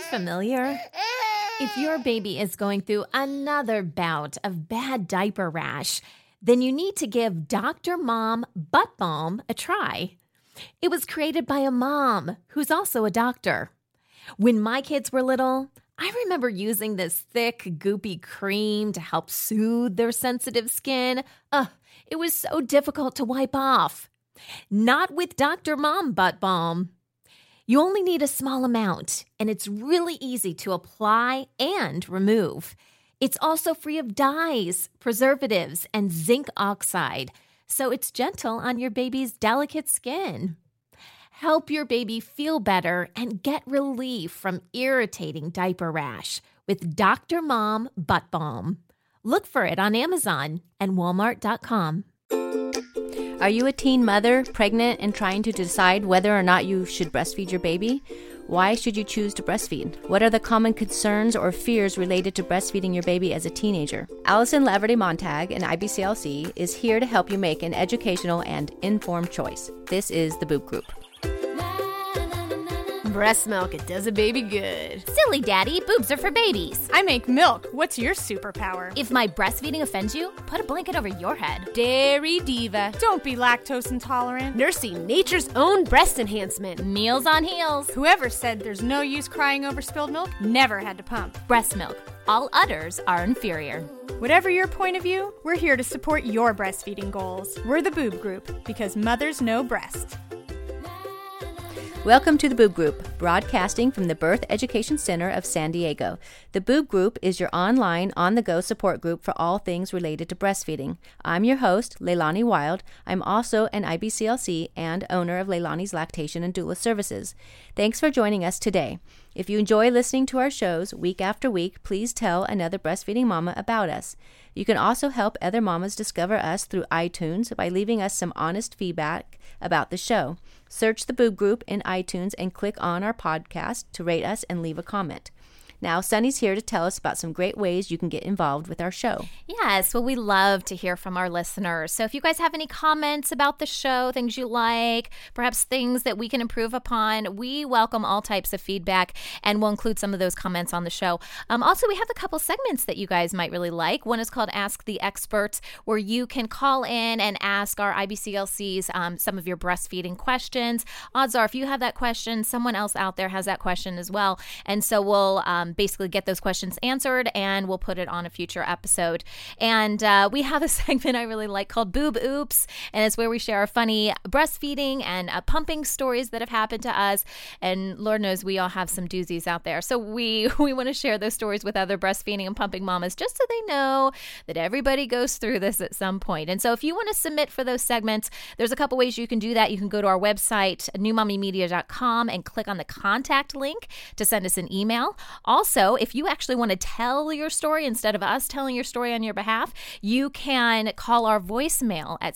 Familiar? If your baby is going through another bout of bad diaper rash, then you need to give Dr. Mom Butt Balm a try. It was created by a mom who's also a doctor. When my kids were little, I remember using this thick, goopy cream to help soothe their sensitive skin. It was so difficult to wipe off. Not with Dr. Mom Butt Balm. You only need a small amount, and it's really easy to apply and remove. It's also free of dyes, preservatives, and zinc oxide, so it's gentle on your baby's delicate skin. Help your baby feel better and get relief from irritating diaper rash with Dr. Mom Butt Balm. Look for it on Amazon and Walmart.com. Are you a teen mother, pregnant, and trying to decide whether or not you should breastfeed your baby? Why should you choose to breastfeed? What are the common concerns or fears related to breastfeeding your baby as a teenager? Allison Laverty Montag, an IBCLC, is here to help you make an educational and informed choice. This is the Boob Group. Breast milk, it does a baby good. Silly daddy, boobs are for babies. I make milk. What's your superpower? If my breastfeeding offends you, put a blanket over your head. Dairy diva. Don't be lactose intolerant. Nursing nature's own breast enhancement. Meals on heels. Whoever said there's no use crying over spilled milk never had to pump. Breast milk. All udders are inferior. Whatever your point of view, we're here to support your breastfeeding goals. We're the Boob Group, because mothers know breast. Welcome to the Boob Group, broadcasting from the Birth Education Center of San Diego. The Boob Group is your online, on-the-go support group for all things related to breastfeeding. I'm your host, Leilani Wild. I'm also an IBCLC and owner of Leilani's Lactation and Doula Services. Thanks for joining us today. If you enjoy listening to our shows week after week, please tell another breastfeeding mama about us. You can also help other mamas discover us through iTunes by leaving us some honest feedback about the show. Search the Boob Group in iTunes and click on our podcast to rate us and leave a comment. Now, Sunny's here to tell us about some great ways you can get involved with our show. Yes, well, we love to hear from our listeners. So if you guys have any comments about the show, things you like, perhaps things that we can improve upon, we welcome all types of feedback, and we'll include some of those comments on the show. Also, we have a couple segments that you guys might really like. One is called Ask the Experts, where you can call in and ask our IBCLCs some of your breastfeeding questions. Odds are, if you have that question, someone else out there has that question as well. And so we'll basically get those questions answered, and we'll put it on a future episode. And we have a segment I really like called Boob Oops, and it's where we share our funny breastfeeding and pumping stories that have happened to us. And Lord knows we all have some doozies out there. So we want to share those stories with other breastfeeding and pumping mamas, just so they know that everybody goes through this at some point. And so if you want to submit for those segments, there's a couple ways you can do that. You can go to our website, newmommymedia.com, and click on the contact link to send us an email. Also, if you actually want to tell your story instead of us telling your story on your behalf, you can call our voicemail at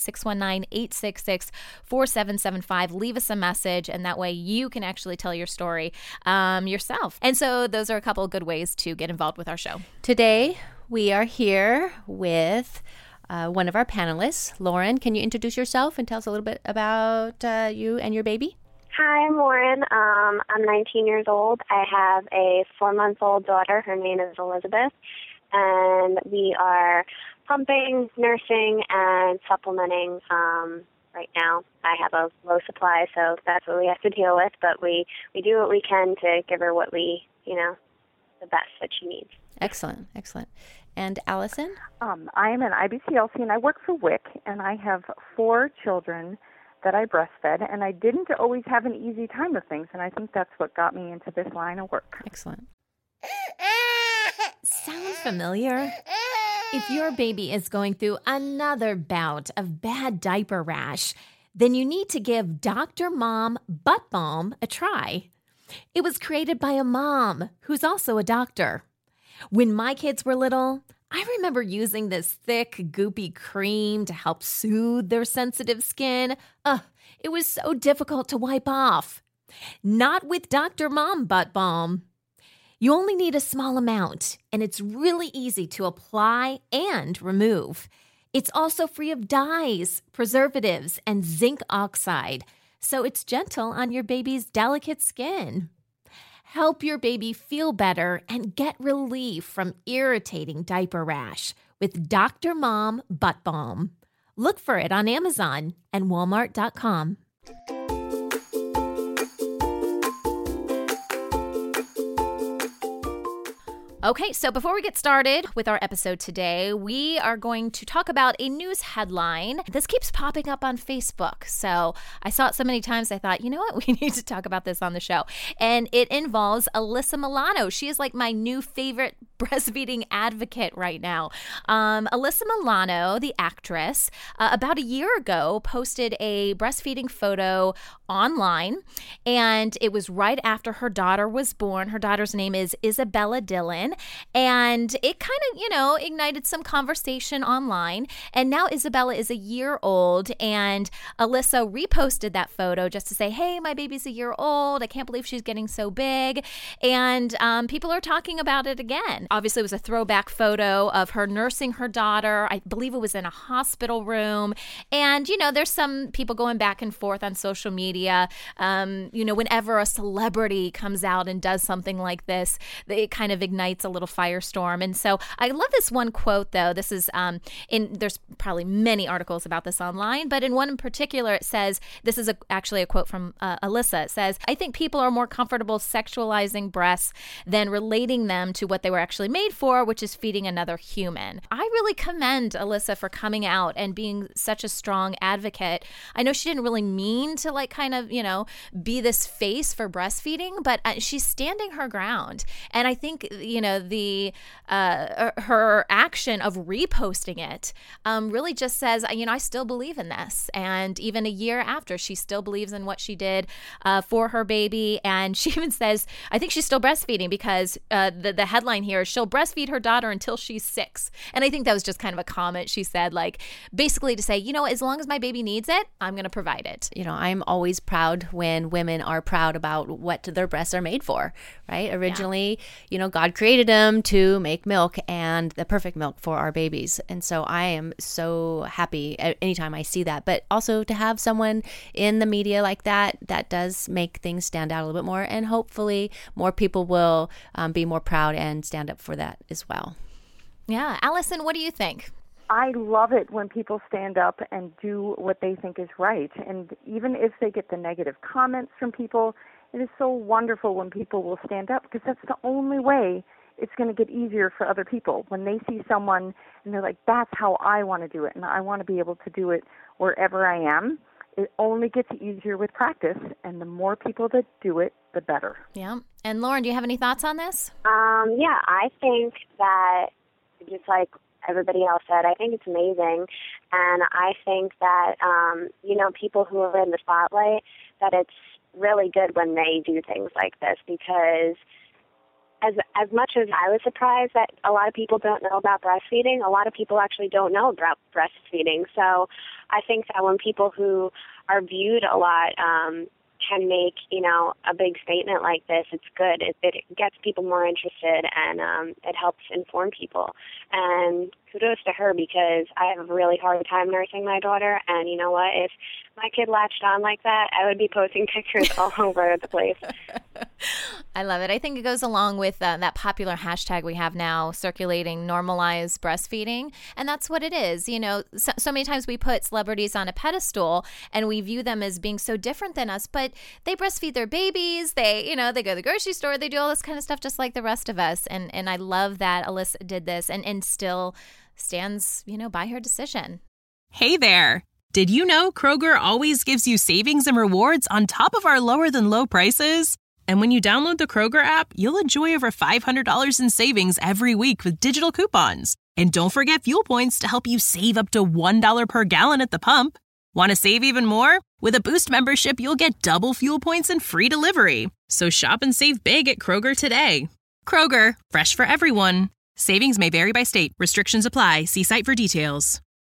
619-866-4775. Leave us a message, and that way you can actually tell your story yourself. And so those are a couple of good ways to get involved with our show. Today, we are here with one of our panelists. Lauren, can you introduce yourself and tell us a little bit about you and your baby? Hi, I'm Lauren. I'm 19 years old. I have a 4-month-old daughter. Her name is Elizabeth, and we are pumping, nursing, and supplementing right now. I have a low supply, so that's what we have to deal with, but we do what we can to give her what the best that she needs. Excellent, excellent. And Allison? I am an IBCLC, and I work for WIC, and I have 4 children that I breastfed, and I didn't always have an easy time with things, and I think that's what got me into this line of work. Excellent. Sounds familiar? If your baby is going through another bout of bad diaper rash, then you need to give Dr. Mom Butt Balm a try. It was created by a mom who's also a doctor. When my kids were little, I remember using this thick, goopy cream to help soothe their sensitive skin. It was so difficult to wipe off. Not with Dr. Mom Butt Balm. You only need a small amount, and it's really easy to apply and remove. It's also free of dyes, preservatives, and zinc oxide, so it's gentle on your baby's delicate skin. Help your baby feel better and get relief from irritating diaper rash with Dr. Mom Butt Balm. Look for it on Amazon and Walmart.com. Okay, so before we get started with our episode today, we are going to talk about a news headline. This keeps popping up on Facebook. So I saw it so many times, I thought, you know what? We need to talk about this on the show. And it involves Alyssa Milano. She is like my new favorite breastfeeding advocate right now. Alyssa Milano, the actress, about a year ago posted a breastfeeding photo online, and it was right after her daughter was born. Her daughter's name is Isabella Dillon. And it kind of, ignited some conversation online. And now Isabella is a year old, and Alyssa reposted that photo just to say, hey, my baby's a year old. I can't believe she's getting so big. And people are talking about it again. Obviously, it was a throwback photo of her nursing her daughter. I believe it was in a hospital room. And, there's some people going back and forth on social media. Whenever a celebrity comes out and does something like this, it kind of ignites a little firestorm. And so I love this one quote, though. This is there's probably many articles about this online, but in one in particular, it says, this is actually a quote from Alyssa. It says, I think people are more comfortable sexualizing breasts than relating them to what they were actually made for, which is feeding another human. I really commend Alyssa for coming out and being such a strong advocate. I know she didn't really mean to be this face for breastfeeding, but she's standing her ground. And I think, her action of reposting it really just says, I still believe in this. And even a year after, she still believes in what she did for her baby. And she even says, I think she's still breastfeeding because the headline here is, she'll breastfeed her daughter until she's 6. And I think that was just kind of a comment she said, basically to say, as long as my baby needs it, I'm going to provide it. I'm always proud when women are proud about what their breasts are made for, right? Originally, God created them to make milk, and the perfect milk for our babies. And so I am so happy anytime I see that. But also to have someone in the media like that does make things stand out a little bit more. And hopefully more people will be more proud and stand up for that as well. Yeah. Allison, what do you think? I love it when people stand up and do what they think is right. And even if they get the negative comments from people, it is so wonderful when people will stand up, because that's the only way it's going to get easier for other people. When they see someone and they're like, that's how I want to do it, and I want to be able to do it wherever I am, it only gets easier with practice, and the more people that do it, the better. Yeah. And Lauren, do you have any thoughts on this? Yeah, I think that, just like everybody else said, I think it's amazing. And I think that, people who are in the spotlight, that it's really good when they do things like this, because as much as I was surprised that a lot of people don't know about breastfeeding, a lot of people actually don't know about breastfeeding. So I think that when people who are viewed a lot can make, a big statement like this, it's good. It gets people more interested, and it helps inform people. And kudos to her, because I have a really hard time nursing my daughter. And you know what? If my kid latched on like that, I would be posting pictures all over the place. I love it. I think it goes along with that popular hashtag we have now circulating, normalize breastfeeding. And that's what it is. So many times we put celebrities on a pedestal and we view them as being so different than us, but they breastfeed their babies. They go to the grocery store. They do all this kind of stuff just like the rest of us. And I love that Alyssa did this and still stands, by her decision. Hey there. Did you know Kroger always gives you savings and rewards on top of our lower than low prices? And when you download the Kroger app, you'll enjoy over $500 in savings every week with digital coupons. And don't forget fuel points to help you save up to $1 per gallon at the pump. Want to save even more? With a Boost membership, you'll get double fuel points and free delivery. So shop and save big at Kroger today. Kroger, fresh for everyone. Savings may vary by state. Restrictions apply. See site for details.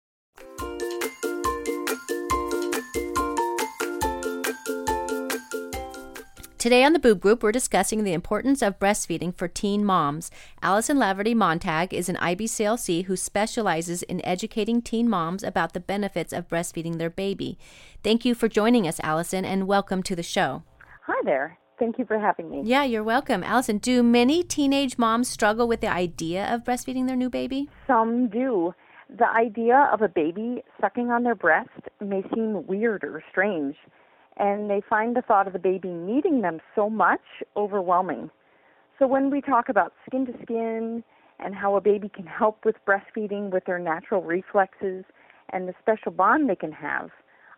Today on the Boob Group, we're discussing the importance of breastfeeding for teen moms. Allison Laverty-Montag is an IBCLC who specializes in educating teen moms about the benefits of breastfeeding their baby. Thank you for joining us, Allison, and welcome to the show. Hi there. Thank you for having me. Yeah, you're welcome. Allison, do many teenage moms struggle with the idea of breastfeeding their new baby? Some do. The idea of a baby sucking on their breast may seem weird or strange, and they find the thought of the baby needing them so much overwhelming. So when we talk about skin to skin and how a baby can help with breastfeeding with their natural reflexes and the special bond they can have,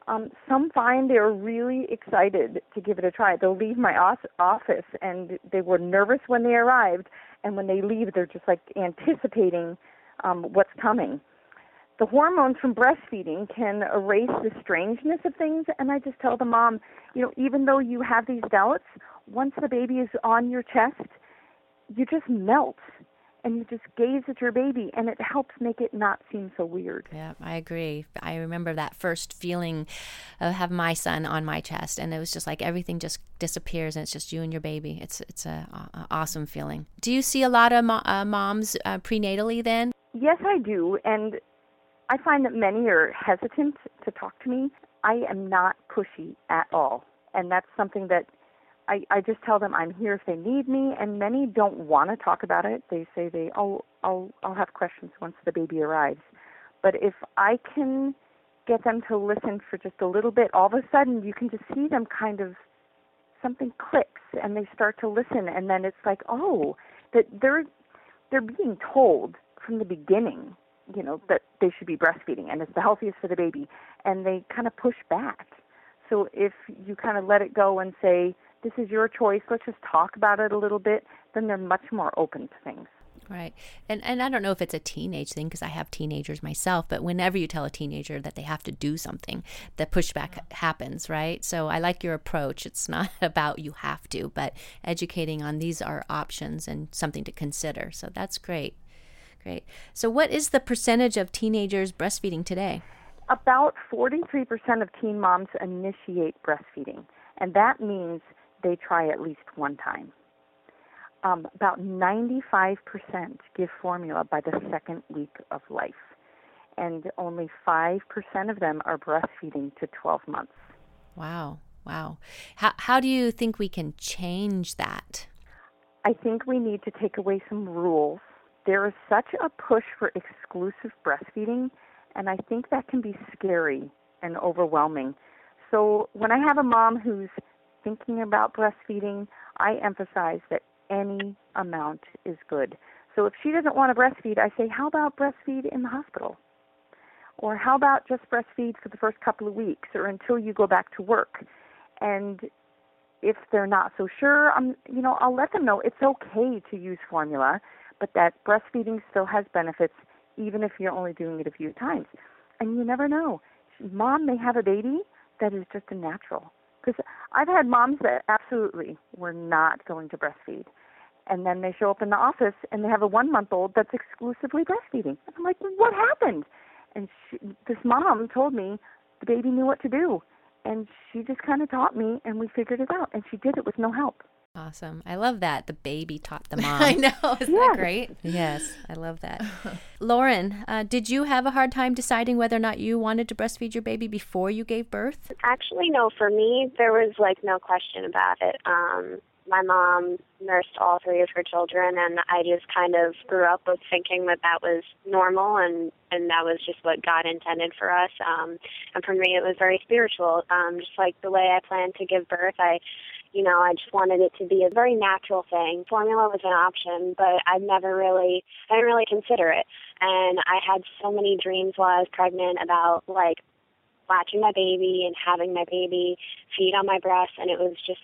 some find they're really excited to give it a try. They'll leave my office, and they were nervous when they arrived, and when they leave, they're just like anticipating what's coming. The hormones from breastfeeding can erase the strangeness of things, and I just tell the mom, even though you have these doubts, once the baby is on your chest, you just melt. And you just gaze at your baby, and it helps make it not seem so weird. Yeah, I agree. I remember that first feeling of having my son on my chest, and it was just like everything just disappears, and it's just you and your baby. It's a awesome feeling. Do you see a lot of moms prenatally then? Yes, I do, and I find that many are hesitant to talk to me. I am not pushy at all, and that's something that I just tell them I'm here if they need me, and many don't want to talk about it. They say I'll have questions once the baby arrives. But if I can get them to listen for just a little bit, all of a sudden you can just see them kind of, something clicks, and they start to listen, and then it's like, that they're being told from the beginning, that they should be breastfeeding and it's the healthiest for the baby, and they kind of push back. So if you kind of let it go and say, this is your choice, let's just talk about it a little bit, then they're much more open to things. Right. And I don't know if it's a teenage thing, because I have teenagers myself, but whenever you tell a teenager that they have to do something, the pushback happens, right? So I like your approach. It's not about you have to, but educating on these are options and something to consider. So that's great. Great. So what is the percentage of teenagers breastfeeding today? About 43% of teen moms initiate breastfeeding, and that means they try at least one time. About 95% give formula by the second week of life, and only 5% of them are breastfeeding to 12 months. Wow. How do you think we can change that? I think we need to take away some rules. There is such a push for exclusive breastfeeding, and I think that can be scary and overwhelming. So when I have a mom who's thinking about breastfeeding, I emphasize that any amount is good. So if she doesn't want to breastfeed, I say, how about breastfeed in the hospital? Or how about just breastfeed for the first couple of weeks or until you go back to work? And if they're not so sure, I'll let them know it's okay to use formula, but that breastfeeding still has benefits even if you're only doing it a few times. And you never know. Mom may have a baby that is just a natural. Because I've had moms that absolutely were not going to breastfeed. And then they show up in the office and they have a 1-month-old that's exclusively breastfeeding. I'm like, what happened? And this mom told me the baby knew what to do. And she just kind of taught me, and we figured it out. And she did it with no help. Awesome. I love that. The baby taught the mom. I know. Isn't that great? Yes, I love that. Lauren, did you have a hard time deciding whether or not you wanted to breastfeed your baby before you gave birth? Actually, no. For me, there was no question about it. My mom nursed all 3 of her children, and I just kind of grew up with thinking that was normal, and that was just what God intended for us. And for me, it was very spiritual. Just like the way I planned to give birth, I just wanted it to be a very natural thing. Formula was an option, but I didn't really consider it. And I had so many dreams while I was pregnant about latching my baby and having my baby feed on my breast, and it was just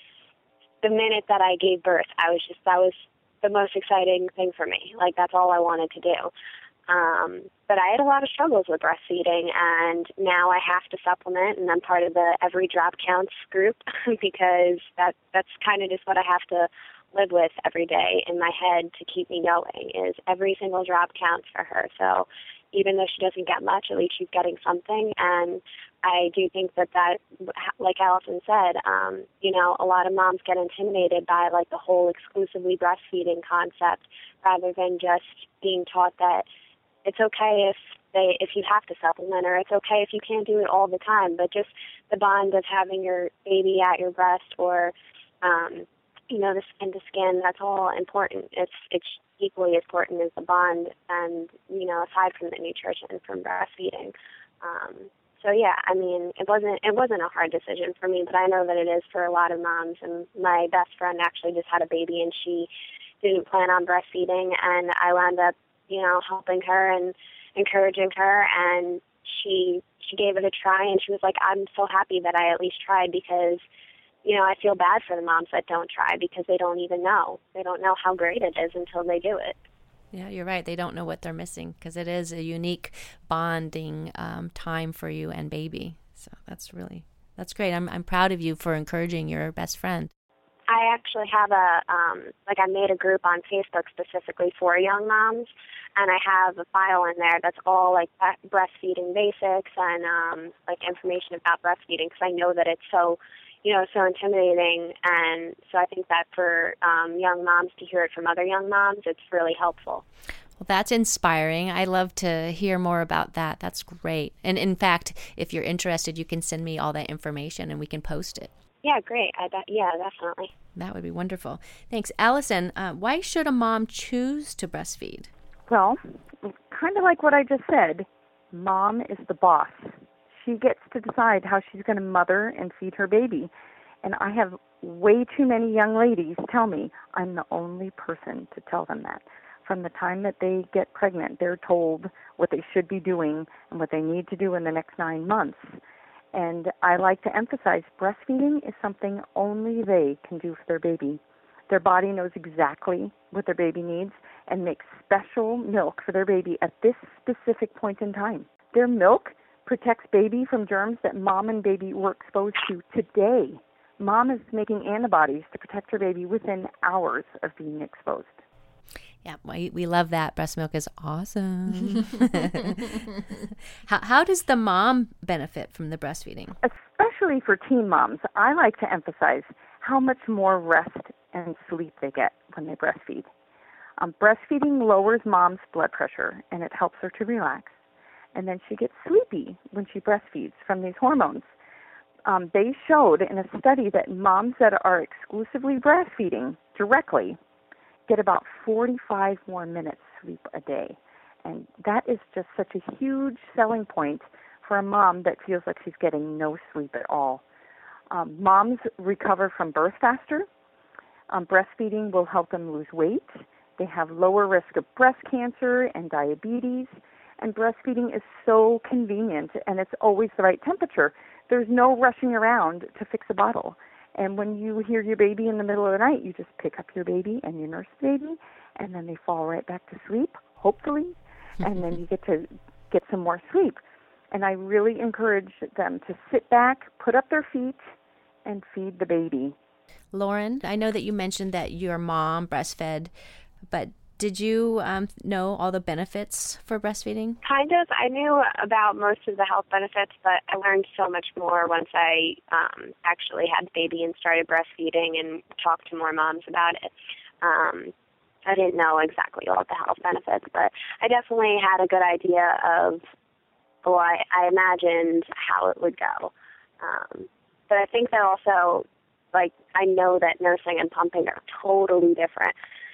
the minute that I gave birth, that was the most exciting thing for me. That's all I wanted to do. But I had a lot of struggles with breastfeeding, and now I have to supplement, and I'm part of the Every Drop Counts group because that's kind of just what I have to live with every day in my head to keep me going, is every single drop counts for her. So even though she doesn't get much, at least she's getting something. And I do think that, like Allison said, a lot of moms get intimidated by the whole exclusively breastfeeding concept rather than just being taught that it's okay if you have to supplement, or it's okay if you can't do it all the time, but just the bond of having your baby at your breast, or the skin to skin, that's all important. It's equally as important as the bond, and, aside from the nutrition from breastfeeding. So yeah, I mean, it wasn't a hard decision for me, but I know that it is for a lot of moms. And my best friend actually just had a baby, and she didn't plan on breastfeeding, and I wound up, helping her and encouraging her, and she gave it a try, and she was like, I'm so happy that I at least tried, because, I feel bad for the moms that don't try, because they don't even know. They don't know how great it is until they do it. Yeah, you're right. They don't know what they're missing, because it is a unique bonding time for you and baby. So that's great. I'm proud of you for encouraging your best friend. I actually have I made a group on Facebook specifically for young moms, and I have a file in there that's all like breastfeeding basics and information about breastfeeding, because I know that it's so intimidating, and so I think that for young moms to hear it from other young moms, it's really helpful. Well, that's inspiring. I love to hear more about that. That's great. And in fact, if you're interested, you can send me all that information and we can post it. Yeah, great. Yeah, definitely. That would be wonderful. Thanks. Allison, why should a mom choose to breastfeed? Well, kind of like what I just said, mom is the boss. She gets to decide how she's going to mother and feed her baby. And I have way too many young ladies tell me I'm the only person to tell them that. From the time that they get pregnant, they're told what they should be doing and what they need to do in the next 9 months. And I like to emphasize breastfeeding is something only they can do for their baby. Their body knows exactly what their baby needs and makes special milk for their baby at this specific point in time. Their milk protects baby from germs that mom and baby were exposed to today. Mom is making antibodies to protect her baby within hours of being exposed. Yeah, we love that. Breast milk is awesome. How does the mom benefit from the breastfeeding? Especially for teen moms, I like to emphasize how much more rest and sleep they get when they breastfeed. Breastfeeding lowers mom's blood pressure, and it helps her to relax. And then she gets sleepy when she breastfeeds from these hormones. They showed in a study that moms that are exclusively breastfeeding directly get about 45 more minutes sleep a day. And that is just such a huge selling point for a mom that feels like she's getting no sleep at all. Moms recover from birth faster. Breastfeeding will help them lose weight. They have lower risk of breast cancer and diabetes. And breastfeeding is so convenient, and it's always the right temperature. There's no rushing around to fix a bottle. And when you hear your baby in the middle of the night, you just pick up your baby and you nurse the baby, and then they fall right back to sleep, hopefully, and then you get to get some more sleep. And I really encourage them to sit back, put up their feet, and feed the baby. Lauren, I know that you mentioned that your mom breastfed, but did you know all the benefits for breastfeeding? Kind of. I knew about most of the health benefits, but I learned so much more once I actually had the baby and started breastfeeding and talked to more moms about it. I didn't know exactly all the health benefits, but I definitely had a good idea of, I imagined how it would go. But I think that also, I know that nursing and pumping are totally different.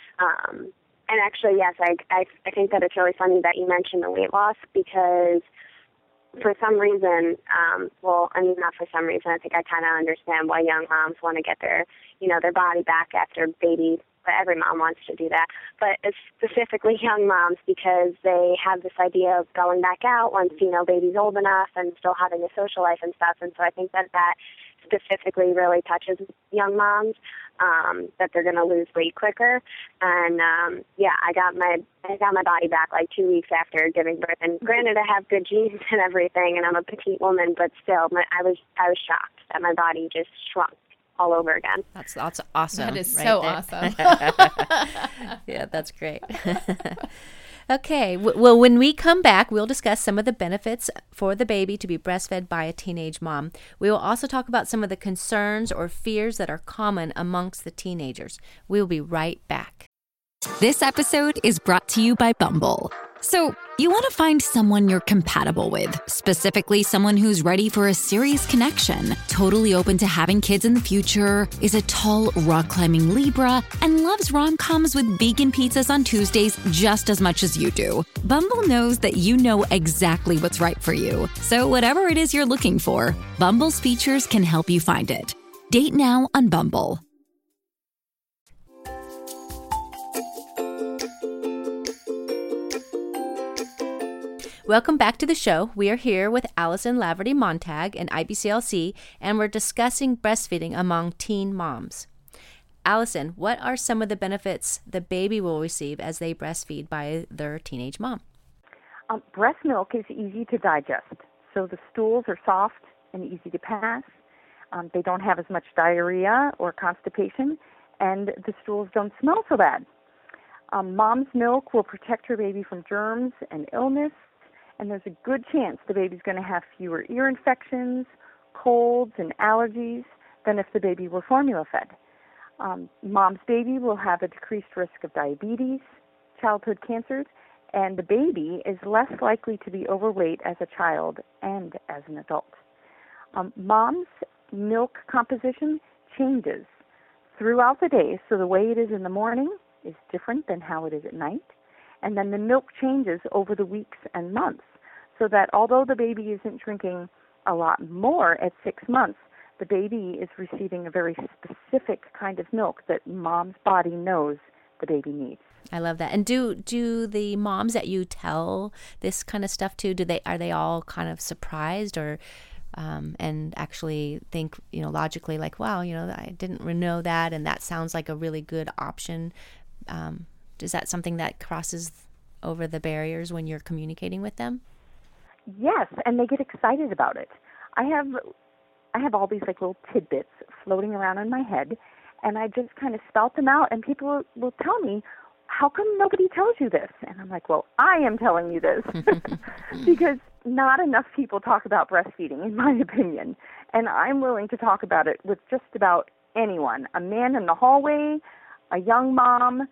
And actually, yes, I think that it's really funny that you mentioned the weight loss, because for some reason, not for some reason, I think I kind of understand why young moms want to get their body back after baby, but every mom wants to do that. But it's specifically young moms, because they have this idea of going back out once, baby's old enough and still having a social life and stuff. And so I think that specifically really touches young moms, that they're going to lose weight quicker. And I got my body back 2 weeks after giving birth. And granted, I have good genes and everything, and I'm a petite woman, but still, I was shocked that my body just shrunk all over again. That's awesome. That is right so there. awesome. Yeah, that's great. Okay, well, when we come back, we'll discuss some of the benefits for the baby to be breastfed by a teenage mom. We will also talk about some of the concerns or fears that are common amongst the teenagers. We'll be right back. This episode is brought to you by Bumble. So, you want to find someone you're compatible with, specifically someone who's ready for a serious connection, totally open to having kids in the future, is a tall, rock-climbing Libra, and loves rom-coms with vegan pizzas on Tuesdays just as much as you do. Bumble knows that you know exactly what's right for you. So whatever it is you're looking for, Bumble's features can help you find it. Date now on Bumble. Welcome back to the show. We are here with Allison Laverty Montag and IBCLC, and we're discussing breastfeeding among teen moms. Allison, what are some of the benefits the baby will receive as they breastfeed by their teenage mom? Breast milk is easy to digest. So the stools are soft and easy to pass. They don't have as much diarrhea or constipation, and the stools don't smell so bad. Mom's milk will protect her baby from germs and illness, and there's a good chance the baby's going to have fewer ear infections, colds, and allergies than if the baby were formula fed. Mom's baby will have a decreased risk of diabetes, childhood cancers, and the baby is less likely to be overweight as a child and as an adult. Mom's milk composition changes throughout the day, so the way it is in the morning is different than how it is at night. And then the milk changes over the weeks and months, so that although the baby isn't drinking a lot more at 6 months, the baby is receiving a very specific kind of milk that mom's body knows the baby needs. I love that. And do the moms that you tell this kind of stuff to, are they all kind of surprised or and actually think, logically like, wow, I didn't know that, and that sounds like a really good option? Is that something that crosses over the barriers when you're communicating with them? Yes, and they get excited about it. I have all these like little tidbits floating around in my head, and I just kind of spout them out, and people will tell me, how come nobody tells you this? And I'm like, well, I am telling you this because not enough people talk about breastfeeding, in my opinion, and I'm willing to talk about it with just about anyone, a man in the hallway, a young mom,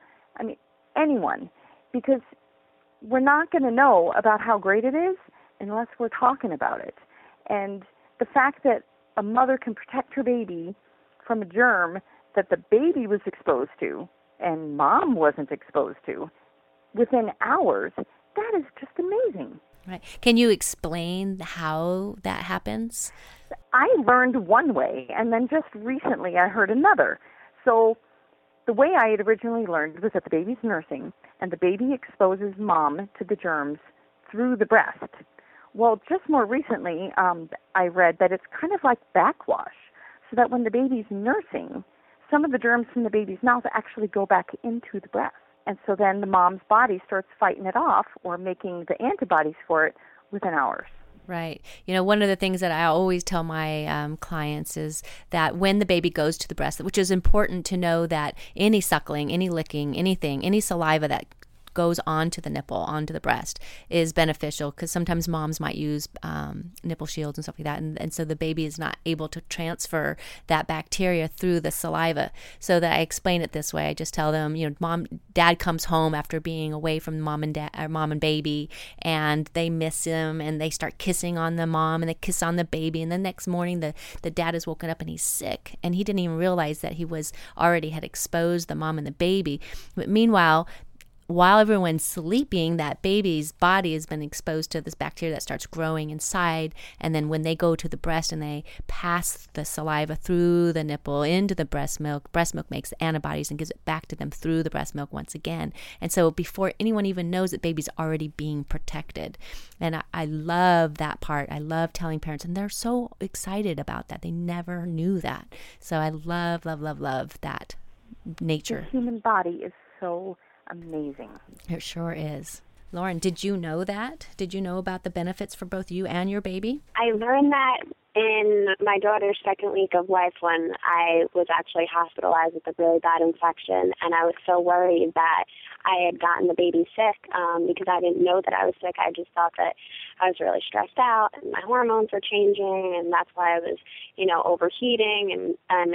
anyone, because we're not going to know about how great it is unless we're talking about it. And the fact that a mother can protect her baby from a germ that the baby was exposed to and mom wasn't exposed to within hours, that is just amazing. Right. Can you explain how that happens? I learned one way, and then just recently I heard another. So the way I had originally learned was that the baby's nursing, and the baby exposes mom to the germs through the breast. Well, just more recently, I read that it's kind of like backwash, so that when the baby's nursing, some of the germs from the baby's mouth actually go back into the breast. And so then the mom's body starts fighting it off or making the antibodies for it within hours. Right. One of the things that I always tell my clients is that when the baby goes to the breast, which is important to know that any suckling, any licking, anything, any saliva that goes onto the nipple, onto the breast, is beneficial, because sometimes moms might use nipple shields and stuff like that, and so the baby is not able to transfer that bacteria through the saliva. So that I explain it this way. I just tell them, dad comes home after being away from mom and baby, and they miss him, and they start kissing on the mom, and they kiss on the baby, and the next morning the dad is woken up and he's sick, and he didn't even realize that he was already had exposed the mom and the baby. But meanwhile, while everyone's sleeping, that baby's body has been exposed to this bacteria that starts growing inside. And then when they go to the breast and they pass the saliva through the nipple into the breast milk makes antibodies and gives it back to them through the breast milk once again. And so before anyone even knows that, baby's already being protected. And I love that part. I love telling parents, and they're so excited about that. They never knew that. So I love, love, love, love that nature. The human body is so amazing. It sure is. Lauren, did you know that? Did you know about the benefits for both you and your baby? I learned that in my daughter's second week of life, when I was actually hospitalized with a really bad infection, and I was so worried that I had gotten the baby sick because I didn't know that I was sick. I just thought that I was really stressed out and my hormones were changing, and that's why I was, overheating and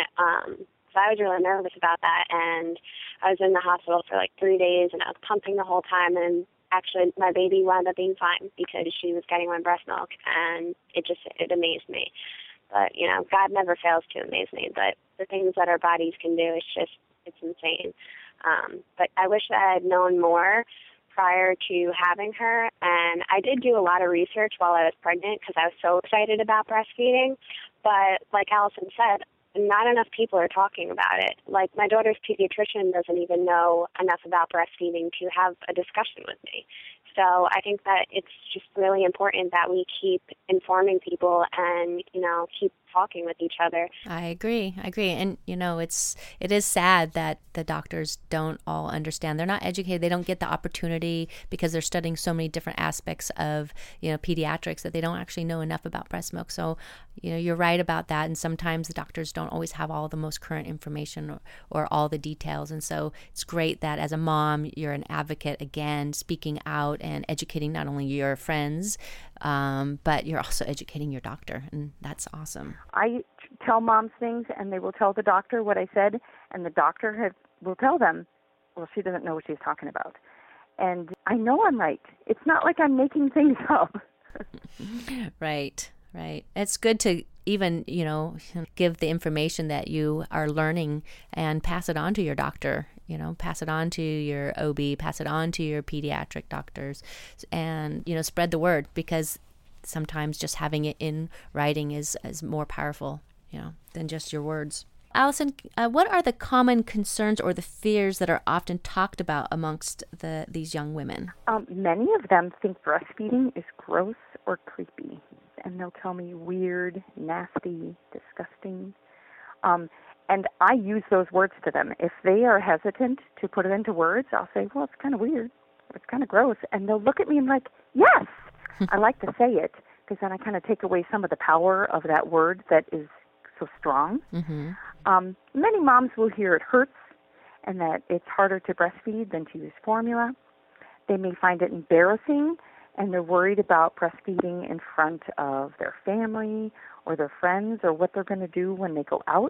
so I was really nervous about that, and I was in the hospital for like 3 days, and I was pumping the whole time, and actually, my baby wound up being fine because she was getting my breast milk, and it amazed me. But, you know, God never fails to amaze me. But the things that our bodies can do, it's insane. But I wish that I had known more prior to having her. And I did do a lot of research while I was pregnant because I was so excited about breastfeeding. But like Allison said, not enough people are talking about it. Like, my daughter's pediatrician doesn't even know enough about breastfeeding to have a discussion with me. So I think that it's just really important that we keep informing people and, you know, keep talking with each other. I agree. And, you know, it is sad that the doctors don't all understand. They're not educated. They don't get the opportunity because they're studying so many different aspects of, you know, pediatrics that they don't actually know enough about breast milk. So, you know, you're right about that. And sometimes the doctors don't always have all the most current information or all the details. And so it's great that as a mom, you're an advocate, again, speaking out and educating not only your friends, but you're also educating your doctor. And that's awesome. I tell moms things, and they will tell the doctor what I said, and the doctor will tell them, well, she doesn't know what she's talking about. And I know I'm right. It's not like I'm making things up. Right. It's good to even, you know, give the information that you are learning and pass it on to your doctor, you know, pass it on to your OB, pass it on to your pediatric doctors, and, you know, spread the word, because sometimes just having it in writing is more powerful, you know, than just your words. Allison, what are the common concerns or the fears that are often talked about amongst these young women? Many of them think breastfeeding is gross or creepy, and they'll tell me weird, nasty, disgusting. And I use those words to them. If they are hesitant to put it into words, I'll say, well, it's kind of weird, it's kind of gross. And they'll look at me and like, yes! I like to say it because then I kind of take away some of the power of that word that is so strong. Mm-hmm. Many moms will hear it hurts and that it's harder to breastfeed than to use formula. They may find it embarrassing, and they're worried about breastfeeding in front of their family or their friends or what they're going to do when they go out.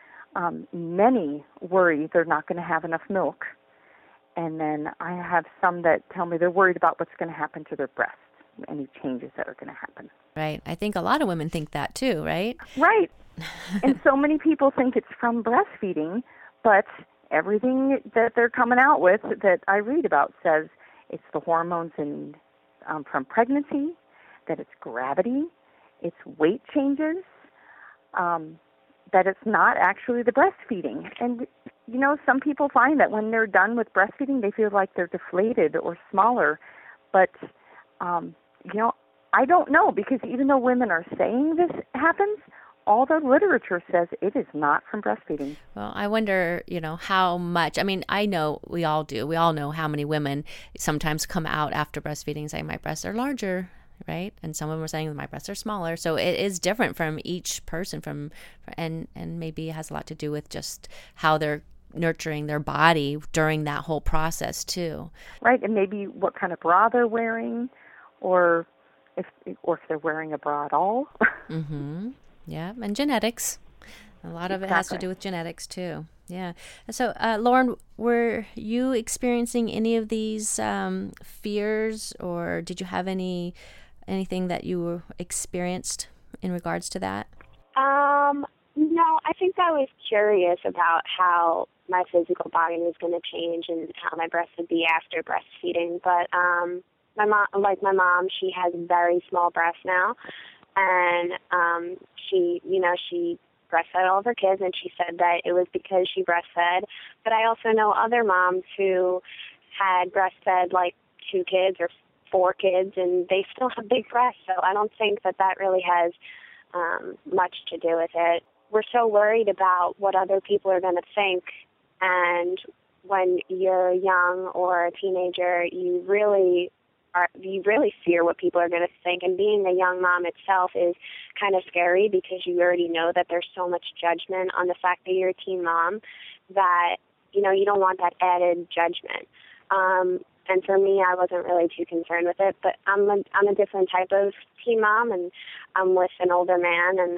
Many worry they're not going to have enough milk. And then I have some that tell me they're worried about what's going to happen to their breasts, any changes that are going to happen. Right. I think a lot of women think that too, right? Right. And so many people think it's from breastfeeding, but everything that they're coming out with that I read about says it's the hormones from pregnancy, that it's gravity, it's weight changes, that it's not actually the breastfeeding. And, you know, some people find that when they're done with breastfeeding, they feel like they're deflated or smaller. But, you know, I don't know, because even though women are saying this happens, all the literature says it is not from breastfeeding. Well, I wonder, you know, how much. I mean, I know we all do. We all know how many women sometimes come out after breastfeeding and say, my breasts are larger, right? And some of them are saying my breasts are smaller. So it is different from each person, and maybe it has a lot to do with just how they're nurturing their body during that whole process too. Right, and maybe what kind of bra they're wearing, or if they're wearing a bra at all. Mm-hmm. Yeah, and genetics. A lot of it has to do with genetics too. Yeah. So, Lauren, were you experiencing any of these fears, or did you have anything that you experienced in regards to that? No, I think I was curious about how my physical body was going to change and how my breasts would be after breastfeeding. But my mom, she has very small breasts now. And she breastfed all of her kids, and she said that it was because she breastfed. But I also know other moms who had breastfed like 2 kids or 4 kids, and they still have big breasts. So I don't think that really has much to do with it. We're so worried about what other people are going to think, and when you're young or a teenager, you really fear what people are going to think. And being a young mom itself is kind of scary because you already know that there's so much judgment on the fact that you're a teen mom that, you know, you don't want that added judgment. And for me, I wasn't really too concerned with it, but I'm a different type of teen mom, and I'm with an older man, and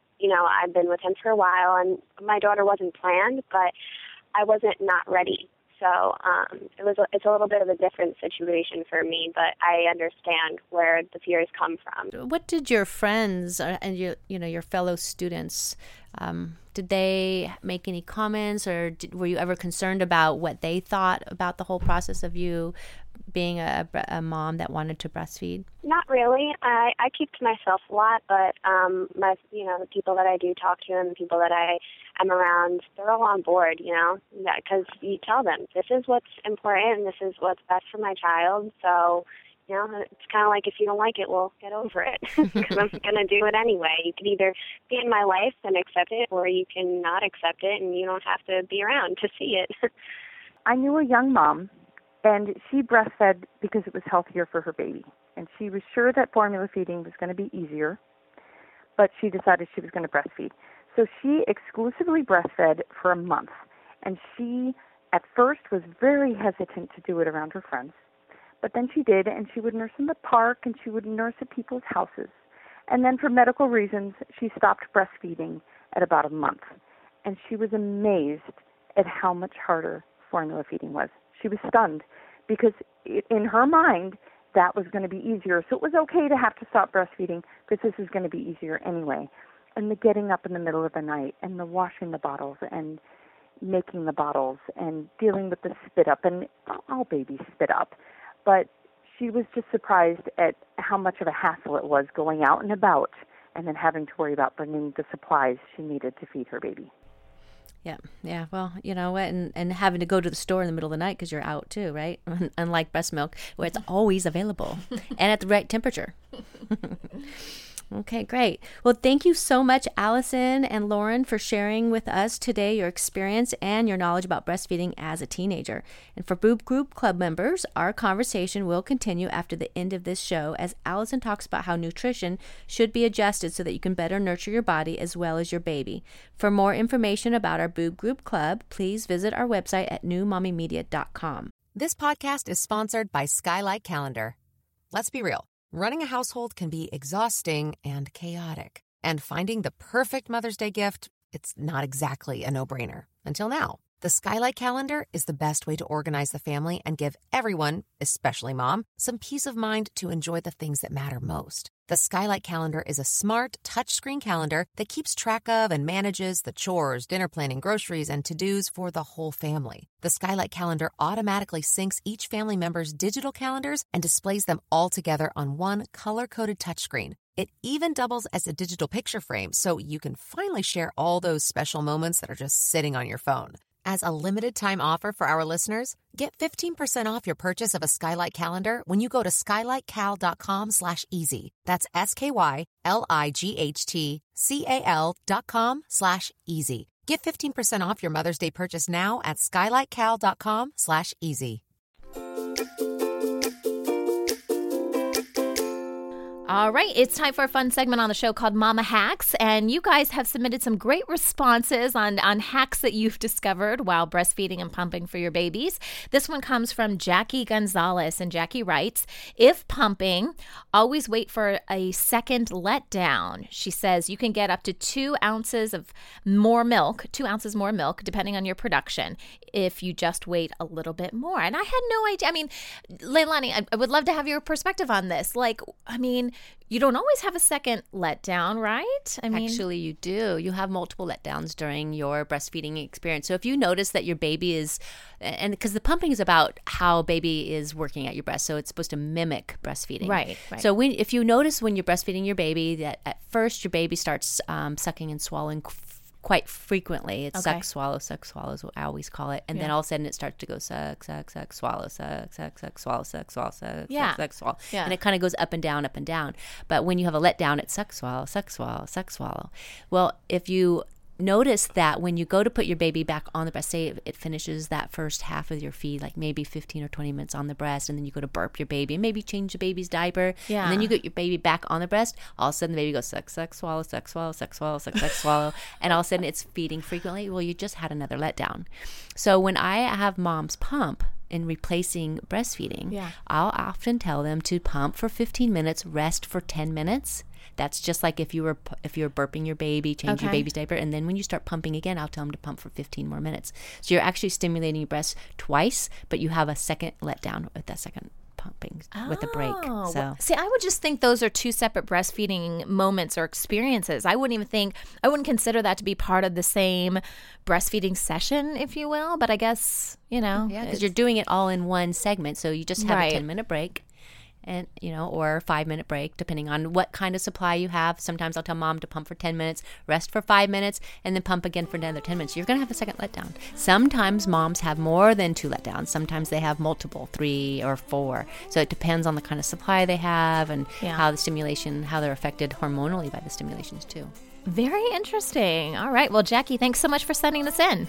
I've been with him for a while, and my daughter wasn't planned, but I wasn't not ready. So it's a little bit of a different situation for me, but I understand where the fears come from. What did your friends and your fellow students, did they make any comments, or were you ever concerned about what they thought about the whole process of you being a mom that wanted to breastfeed? Not really. I keep to myself a lot, but the people that I do talk to and the people that I am around, they're all on board, because you tell them this is what's important and this is what's best for my child. So, it's kind of like, if you don't like it, well, get over it, because I'm going to do it anyway. You can either be in my life and accept it, or you can not accept it, and you don't have to be around to see it. I knew a young mom, and she breastfed because it was healthier for her baby. And she was sure that formula feeding was going to be easier, but she decided she was going to breastfeed. So she exclusively breastfed for a month. And she, at first, was very hesitant to do it around her friends. But then she did, and she would nurse in the park, and she would nurse at people's houses. And then for medical reasons, she stopped breastfeeding at about a month. And she was amazed at how much harder formula feeding was. She was stunned because in her mind, that was going to be easier. So it was okay to have to stop breastfeeding because this is going to be easier anyway. And the getting up in the middle of the night and the washing the bottles and making the bottles and dealing with the spit up, and all babies spit up. But she was just surprised at how much of a hassle it was going out and about and then having to worry about bringing the supplies she needed to feed her baby. Yeah. Well, you know what, and having to go to the store in the middle of the night because you're out too, right? Unlike breast milk, where it's always available and at the right temperature. Okay, great. Well, thank you so much, Allison and Lauren, for sharing with us today your experience and your knowledge about breastfeeding as a teenager. And for Boob Group Club members, our conversation will continue after the end of this show as Allison talks about how nutrition should be adjusted so that you can better nurture your body as well as your baby. For more information about our Boob Group Club, please visit our website at newmommymedia.com. This podcast is sponsored by Skylight Calendar. Let's be real. Running a household can be exhausting and chaotic. And finding the perfect Mother's Day gift, it's not exactly a no-brainer. Until now. The Skylight Calendar is the best way to organize the family and give everyone, especially mom, some peace of mind to enjoy the things that matter most. The Skylight Calendar is a smart, touchscreen calendar that keeps track of and manages the chores, dinner planning, groceries, and to-dos for the whole family. The Skylight Calendar automatically syncs each family member's digital calendars and displays them all together on one color-coded touchscreen. It even doubles as a digital picture frame, so you can finally share all those special moments that are just sitting on your phone. As a limited-time offer for our listeners, get 15% off your purchase of a Skylight Calendar when you go to skylightcal.com/easy. That's SKYLIGHTCAL.com/easy. Get 15% off your Mother's Day purchase now at skylightcal.com/easy. All right, it's time for a fun segment on the show called Mama Hacks, and you guys have submitted some great responses on hacks that you've discovered while breastfeeding and pumping for your babies. This one comes from Jackie Gonzalez, and Jackie writes, if pumping, always wait for a second letdown. She says you can get up to 2 ounces more milk, depending on your production, if you just wait a little bit more. And I had no idea. I mean, Leilani, I would love to have your perspective on this. You don't always have a second letdown, right? Actually, you do. You have multiple letdowns during your breastfeeding experience. So if you notice that your baby is, and because the pumping is about how baby is working at your breast, so it's supposed to mimic breastfeeding. Right. So if you notice when you're breastfeeding your baby that at first your baby starts sucking and swallowing quite frequently. It's suck, swallow is what I always call it. And then all of a sudden it starts to go suck, suck, suck, swallow, suck, suck, suck, swallow, suck, swallow, suck, suck, swallow. Yeah. And it kind of goes up and down, up and down. But when you have a letdown, it's suck, swallow, suck, swallow, suck, swallow. Well, if you notice that when you go to put your baby back on the breast, say it finishes that first half of your feed, like maybe 15 or 20 minutes on the breast, and then you go to burp your baby, maybe change the baby's diaper, and then you get your baby back on the breast, all of a sudden the baby goes suck, suck, swallow, suck, swallow, suck, swallow, suck, suck, swallow, and all of a sudden it's feeding frequently. Well, you just had another letdown. So when I have moms pump in replacing breastfeeding, I'll often tell them to pump for 15 minutes, rest for 10 minutes, That's just like if you were burping your baby, change your baby's diaper, and then when you start pumping again, I'll tell them to pump for 15 more minutes. So you're actually stimulating your breast twice, but you have a second letdown with that second pumping with a break. So see, I would just think those are two separate breastfeeding moments or experiences. I wouldn't consider that to be part of the same breastfeeding session, if you will. But I guess, because you're doing it all in one segment. So you just have a 10-minute break. And, or a 5-minute break, depending on what kind of supply you have. Sometimes I'll tell mom to pump for 10 minutes, rest for 5 minutes, and then pump again for another 10 minutes. You're going to have a second letdown. Sometimes moms have more than 2 letdowns. Sometimes they have multiple, 3 or 4. So it depends on the kind of supply they have and how they're affected hormonally by the stimulations too. Very interesting. All right. Well, Jackie, thanks so much for sending this in.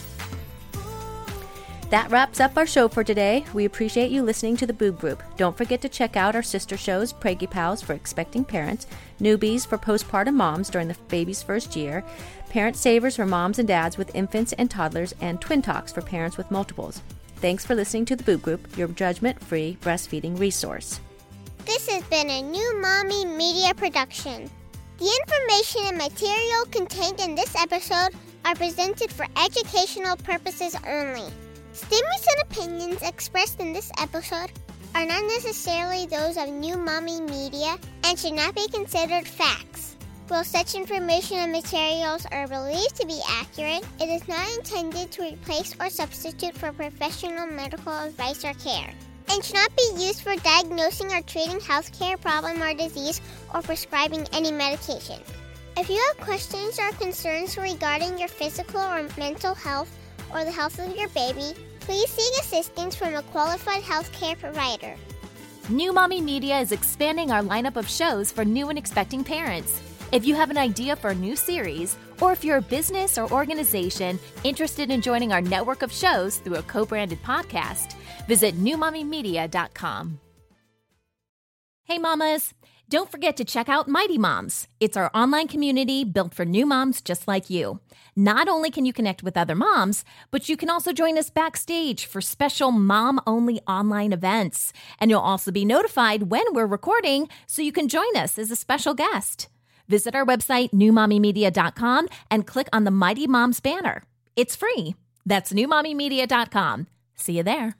That wraps up our show for today. We appreciate you listening to the Boob Group. Don't forget to check out our sister shows, Preggy Pals for expecting parents, Newbies for postpartum moms during the baby's first year, Parent Savers for moms and dads with infants and toddlers, and Twin Talks for parents with multiples. Thanks for listening to the Boob Group, your judgment-free breastfeeding resource. This has been a New Mommy Media production. The information and material contained in this episode are presented for educational purposes only. Statements and opinions expressed in this episode are not necessarily those of New Mommy Media and should not be considered facts. While such information and materials are believed to be accurate, it is not intended to replace or substitute for professional medical advice or care, and should not be used for diagnosing or treating healthcare problem or disease or prescribing any medication. If you have questions or concerns regarding your physical or mental health or the health of your baby, please seek assistance from a qualified healthcare provider. New Mommy Media is expanding our lineup of shows for new and expecting parents. If you have an idea for a new series, or if you're a business or organization interested in joining our network of shows through a co-branded podcast, visit newmommymedia.com. Hey mamas, don't forget to check out Mighty Moms. It's our online community built for new moms just like you. Not only can you connect with other moms, but you can also join us backstage for special mom-only online events. And you'll also be notified when we're recording so you can join us as a special guest. Visit our website, newmommymedia.com, and click on the Mighty Moms banner. It's free. That's newmommymedia.com. See you there.